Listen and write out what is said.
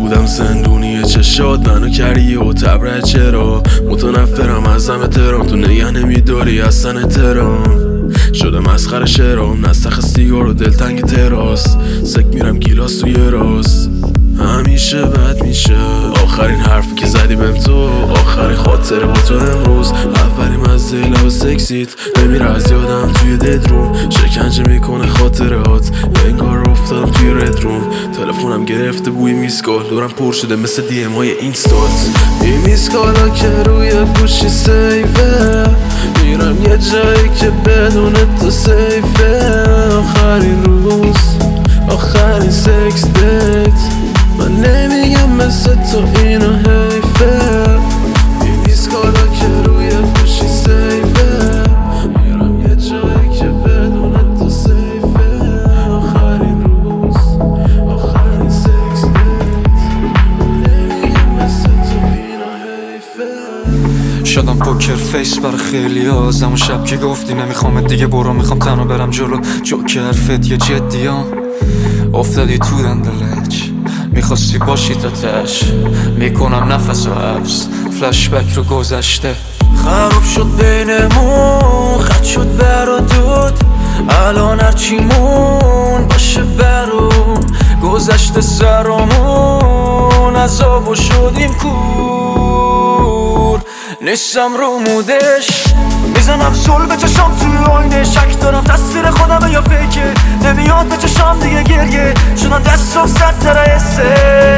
بودم زندونی چشات منو کردی و تبره چرا متنفرم ازم تهران تو نگه نمیداری اصلا احترام شده مسخره شعرام نسخ سیگار و دلتنگ تراس سک میرم گیلاس توی راست همیشه بد میشه آخرین حرفی که زدی بهم تو آخرین خاطره با تو امروز اولین مزه لب سکسیت نمیره از یادم توی ددروم شکنجه میکنه خاطرات انگار افتادم توی رد روم تلفنم گرفته بوی میسکال دورم پر شده مثل دی ام های اینستات این میسکالا که روی گوشی سیفه میرم یه جایی که بدون تو سیفه آخرین روز آخرین سکس دیت من نمیگم مثل تو اینو حیفه این ایسکالا که روی گوشی سیفه میرم یه جایی که بدون تو سیفه آخرین روز آخرین سکس دیت من نمیگم مثل تو اینو حیفه شدم پوکر فیس برای خیلی ها از همون شب که گفتی نمیخوام دیگه برو میخوام تنها برم جلو جوکر فت یه جدی ها افتادی تو دندلج میخواستی باشی تا تش میکنم نفس و حبس فلشبک رو گذشته خراب شد بینمون خط شد بر و دود الان هرچیمون باشه برون گذشته سرامون عذاب و شدیم کور نیستم رو مودش میزنم سول به چشام توی آینه شک دارم تصویر خودمه یا فیکه نمیاد به چشام دیگه گریه شدن دست و سر ترسه